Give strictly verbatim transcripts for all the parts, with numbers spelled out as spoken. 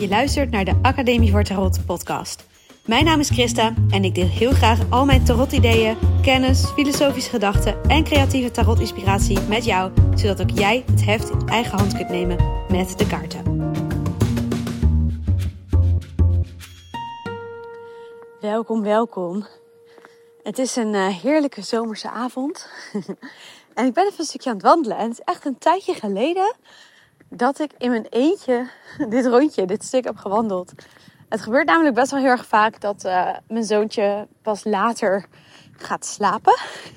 Je luistert naar de Academie voor Tarot podcast. Mijn naam is Christa en ik deel heel graag al mijn tarot-ideeën, kennis, filosofische gedachten en creatieve tarot-inspiratie met jou, zodat ook jij het heft in eigen hand kunt nemen met de kaarten. Welkom, welkom. Het is een uh, heerlijke zomerse avond en ik ben even een stukje aan het wandelen. En het is echt een tijdje geleden dat ik in mijn eentje dit rondje, dit stuk heb gewandeld. Het gebeurt namelijk best wel heel erg vaak dat uh, mijn zoontje pas later gaat slapen.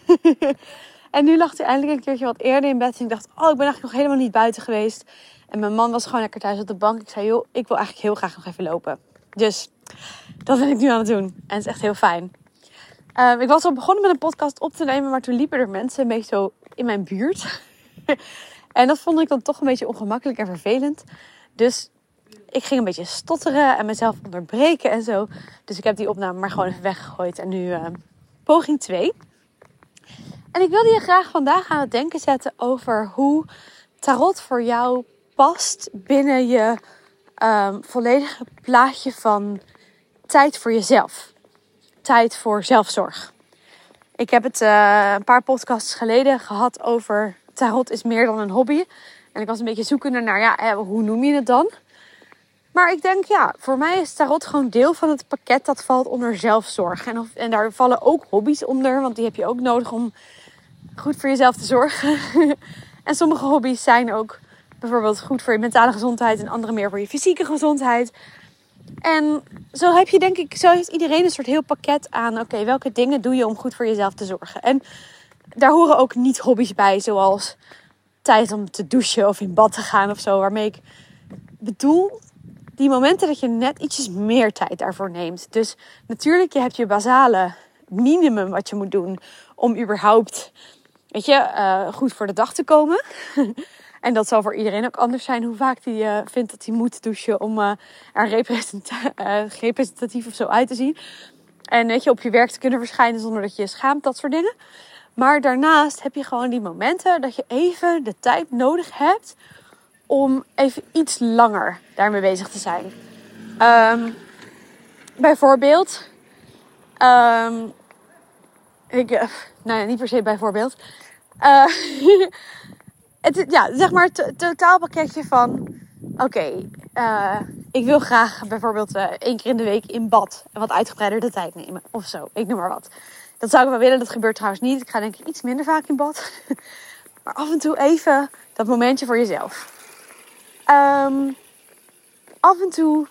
En nu lag hij eindelijk een keertje wat eerder in bed. En ik dacht, oh, ik ben eigenlijk nog helemaal niet buiten geweest. En mijn man was gewoon lekker thuis op de bank. Ik zei, joh, ik wil eigenlijk heel graag nog even lopen. Dus dat ben ik nu aan het doen. En het is echt heel fijn. Uh, ik was al begonnen met een podcast op te nemen, maar toen liepen er mensen een beetje zo in mijn buurt. En dat vond ik dan toch een beetje ongemakkelijk en vervelend. Dus ik ging een beetje stotteren en mezelf onderbreken en zo. Dus ik heb die opname maar gewoon even weggegooid. En nu uh, poging twee. En ik wilde je graag vandaag aan het denken zetten over hoe tarot voor jou past binnen je um, volledige plaatje van tijd voor jezelf. Tijd voor zelfzorg. Ik heb het uh, een paar podcasts geleden gehad over tarot is meer dan een hobby. En ik was een beetje zoekende naar, ja, hoe noem je het dan? Maar ik denk, ja, voor mij is tarot gewoon deel van het pakket dat valt onder zelfzorg. En, of, en daar vallen ook hobby's onder, want die heb je ook nodig om goed voor jezelf te zorgen. En sommige hobby's zijn ook bijvoorbeeld goed voor je mentale gezondheid en andere meer voor je fysieke gezondheid. En zo heb je, denk ik, zo heeft iedereen een soort heel pakket aan, oké, okay, welke dingen doe je om goed voor jezelf te zorgen? En daar horen ook niet hobby's bij, zoals tijd om te douchen of in bad te gaan of zo. Waarmee ik bedoel, die momenten dat je net ietsjes meer tijd daarvoor neemt. Dus natuurlijk, je hebt je basale minimum wat je moet doen om überhaupt, weet je, uh, goed voor de dag te komen. En dat zal voor iedereen ook anders zijn hoe vaak hij uh, vindt dat hij moet douchen om uh, er representa- uh, representatief of zo uit te zien. En weet je, op je werk te kunnen verschijnen zonder dat je je schaamt, dat soort dingen. Maar daarnaast heb je gewoon die momenten dat je even de tijd nodig hebt om even iets langer daarmee bezig te zijn. Um, bijvoorbeeld, um, ik, uh, nou ja, niet per se bijvoorbeeld. Uh, het, ja, zeg maar het totaalpakketje van, oké, okay, uh, ik wil graag bijvoorbeeld uh, één keer in de week in bad en wat uitgebreider de tijd nemen of zo. Ik noem maar wat. Dat zou ik wel willen, dat gebeurt trouwens niet. Ik ga denk ik iets minder vaak in bad. Maar af en toe even dat momentje voor jezelf. Um, af en toe...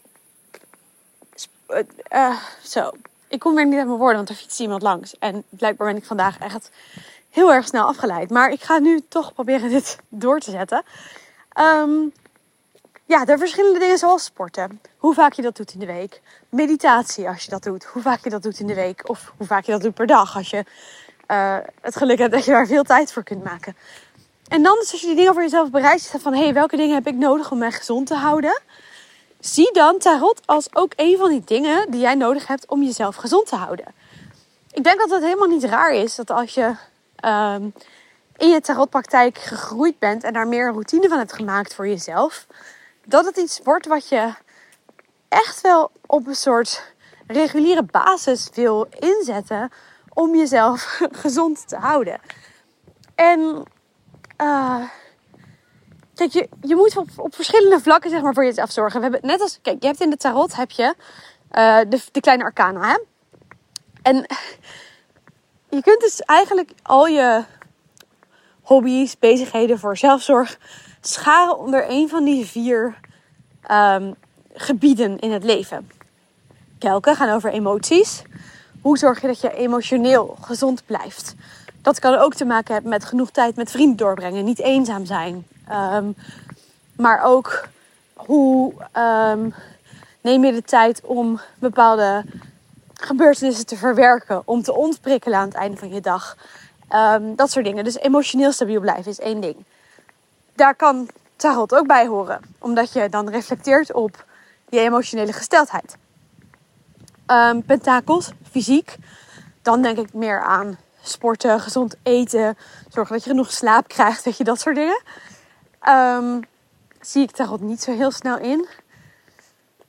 Uh, uh, zo. Ik kom weer niet uit mijn woorden, want er fietst iemand langs. En blijkbaar ben ik vandaag echt heel erg snel afgeleid. Maar ik ga nu toch proberen dit door te zetten. Um, ja, er verschillende dingen zoals sporten. Hoe vaak je dat doet in de week. Meditatie als je dat doet. Hoe vaak je dat doet in de week. Of hoe vaak je dat doet per dag. Als je uh, het geluk hebt dat je daar veel tijd voor kunt maken. En dan dus als je die dingen voor jezelf bereidt. Zegt van, hé, hey, welke dingen heb ik nodig om mij gezond te houden? Zie dan tarot als ook een van die dingen die jij nodig hebt om jezelf gezond te houden. Ik denk dat het helemaal niet raar is dat als je um, in je tarotpraktijk gegroeid bent en daar meer een routine van hebt gemaakt voor jezelf, dat het iets wordt wat je echt wel op een soort reguliere basis wil inzetten om jezelf gezond te houden. En uh, kijk, je, je moet op, op verschillende vlakken zeg maar voor jezelf zorgen. We hebben net als, kijk, je hebt in de tarot heb je uh, de, de kleine arcana, hè? En je kunt dus eigenlijk al je hobby's, bezigheden voor zelfzorg scharen onder een van die vier um, gebieden in het leven. Kelken gaan over emoties. Hoe zorg je dat je emotioneel gezond blijft? Dat kan ook te maken hebben met genoeg tijd met vrienden doorbrengen. Niet eenzaam zijn. Um, maar ook hoe um, neem je de tijd om bepaalde gebeurtenissen te verwerken. Om te ontprikkelen aan het einde van je dag. Um, dat soort dingen. Dus emotioneel stabiel blijven is één ding. Daar kan tarot ook bij horen. Omdat je dan reflecteert op je emotionele gesteldheid. Um, pentakels, fysiek. Dan denk ik meer aan sporten, gezond eten. Zorgen dat je genoeg slaap krijgt. Weet je, dat soort dingen. Um, zie ik tarot niet zo heel snel in.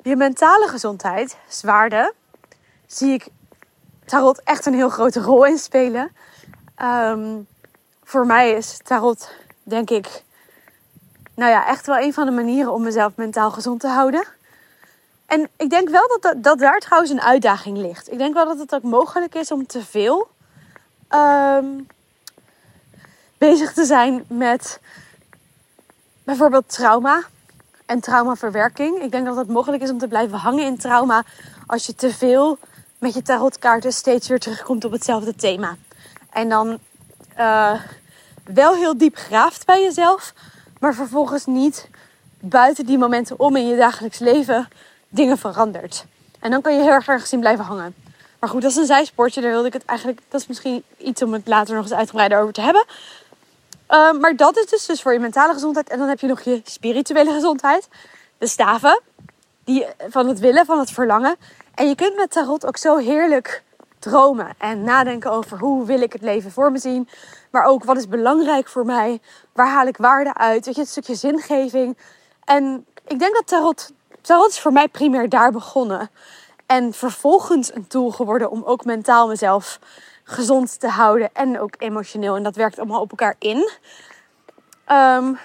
je mentale gezondheid, zwaarde, zie ik tarot echt een heel grote rol in spelen. Um, voor mij is tarot, denk ik, nou ja, echt wel een van de manieren om mezelf mentaal gezond te houden. En ik denk wel dat, dat, dat daar trouwens een uitdaging ligt. Ik denk wel dat het ook mogelijk is om te veel um, bezig te zijn met bijvoorbeeld trauma en traumaverwerking. Ik denk dat het mogelijk is om te blijven hangen in trauma als je te veel met je tarotkaarten steeds weer terugkomt op hetzelfde thema. En dan uh, wel heel diep graaft bij jezelf, maar vervolgens niet buiten die momenten om in je dagelijks leven dingen verandert. En dan kan je heel erg ergens in blijven hangen. Maar goed, dat is een zijsportje. Daar wilde ik het eigenlijk... Dat is misschien iets om het later nog eens uitgebreider over te hebben. Uh, maar dat is dus, dus voor je mentale gezondheid. En dan heb je nog je spirituele gezondheid. De staven. Die, van het willen, van het verlangen. En je kunt met tarot ook zo heerlijk dromen. En nadenken over hoe wil ik het leven voor me zien. Maar ook wat is belangrijk voor mij. Waar haal ik waarde uit. Weet je, het stukje zingeving. En ik denk dat tarot... Tarot is voor mij primair daar begonnen. En vervolgens een tool geworden om ook mentaal mezelf gezond te houden. En ook emotioneel. En dat werkt allemaal op elkaar in. Um,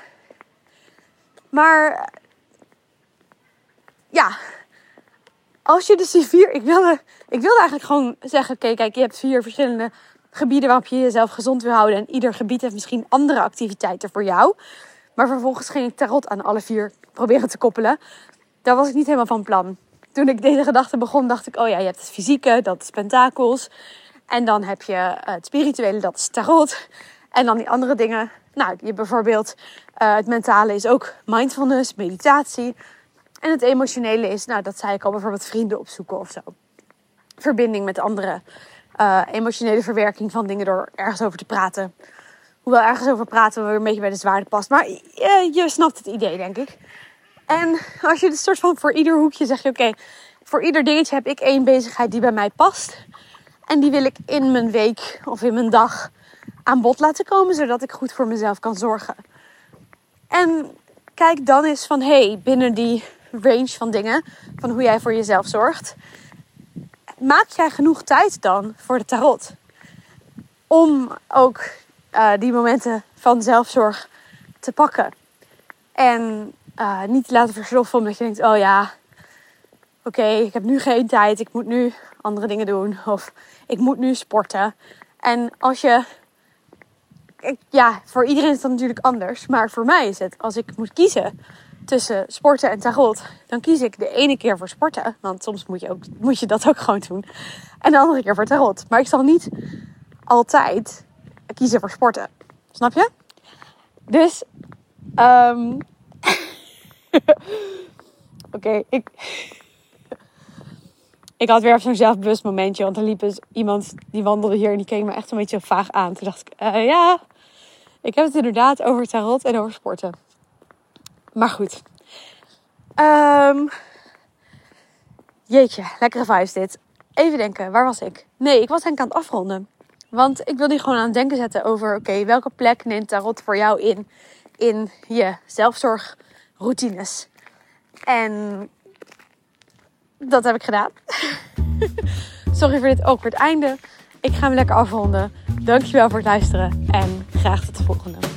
maar ja, als je dus die vier... Ik wilde, ik wilde eigenlijk gewoon zeggen, oké, okay, kijk, je hebt vier verschillende gebieden waarop je jezelf gezond wil houden. En ieder gebied heeft misschien andere activiteiten voor jou. Maar vervolgens ging ik tarot aan alle vier proberen te koppelen. Daar was ik niet helemaal van plan. Toen ik deze gedachte begon, dacht ik, oh ja, je hebt het fysieke, dat is pentakels. En dan heb je het spirituele, dat is tarot. En dan die andere dingen, nou, je bijvoorbeeld, uh, het mentale is ook mindfulness, meditatie. En het emotionele is, nou, dat zei ik al, bijvoorbeeld vrienden opzoeken of zo. Verbinding met anderen. Uh, emotionele verwerking van dingen door ergens over te praten. Hoewel ergens over praten weer een beetje bij de zwaarde past. Maar je, je snapt het idee, denk ik. En als je dus soort van voor ieder hoekje zeg je, oké, okay, voor ieder dingetje heb ik één bezigheid die bij mij past. En die wil ik in mijn week of in mijn dag aan bod laten komen, zodat ik goed voor mezelf kan zorgen. En kijk dan eens van, hé, hey, binnen die range van dingen, van hoe jij voor jezelf zorgt, maak jij genoeg tijd dan voor de tarot? Om ook uh, die momenten van zelfzorg te pakken. En uh, niet te laten versloffen omdat je denkt, oh ja, oké, okay, ik heb nu geen tijd, ik moet nu andere dingen doen. Of ik moet nu sporten. En als je, ik, ja, voor iedereen is dat natuurlijk anders. Maar voor mij is het, als ik moet kiezen tussen sporten en tarot, dan kies ik de ene keer voor sporten. Want soms moet je, ook, moet je dat ook gewoon doen. En de andere keer voor tarot. Maar ik zal niet altijd kiezen voor sporten. Snap je? Dus, um... oké, okay, ik... Ik had weer zo'n zelfbewust momentje. Want er liep dus iemand die wandelde hier en die keek me echt een beetje vaag aan. Toen dacht ik, uh, ja, ik heb het inderdaad over tarot en over sporten. Maar goed. Um, jeetje, lekkere vibes dit. Even denken, waar was ik? Nee, ik was denk ik aan het afronden. Want ik wil die gewoon aan het denken zetten over, oké, okay, welke plek neemt tarot voor jou in, in je zelfzorgroutines? En dat heb ik gedaan. Sorry voor dit awkward einde. Ik ga hem lekker afronden. Dankjewel voor het luisteren en graag tot de volgende.